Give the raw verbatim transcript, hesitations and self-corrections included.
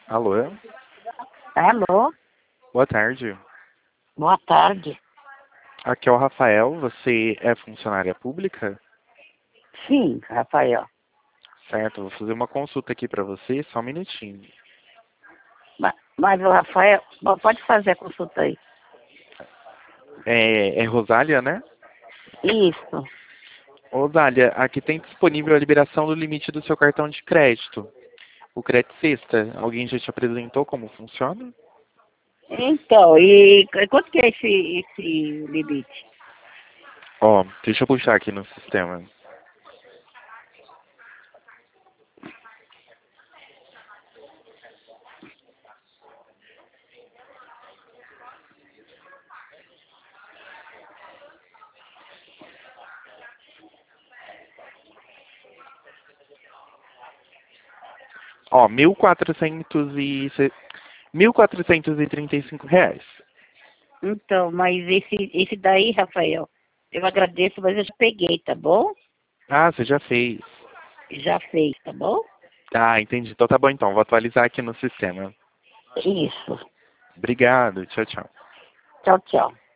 Alô? Alô, Boa tarde. boa tarde. Aqui é o Rafael. Você é funcionária pública? Sim, Rafael. Certo, vou fazer uma consulta aqui para você, só um minutinho. Mas, mas o Rafael, bom, pode fazer a consulta aí. É, é Rosália, né? Isso. Rosália, aqui tem disponível a liberação do limite do seu cartão de crédito. O Crédito Sexta, alguém já te apresentou como funciona? Então, e quanto que é esse, esse limite? Ó, deixa eu puxar aqui no sistema. Ó, mil quatrocentos e se- mil quatrocentos e trinta e cinco reais. Então, mas esse, esse daí, Rafael, eu agradeço, mas eu já peguei, tá bom? Ah, você já fez. Já fez, tá bom? Ah, entendi. Então tá bom então, vou atualizar aqui no sistema. Isso. Obrigado, tchau, tchau. Tchau, tchau.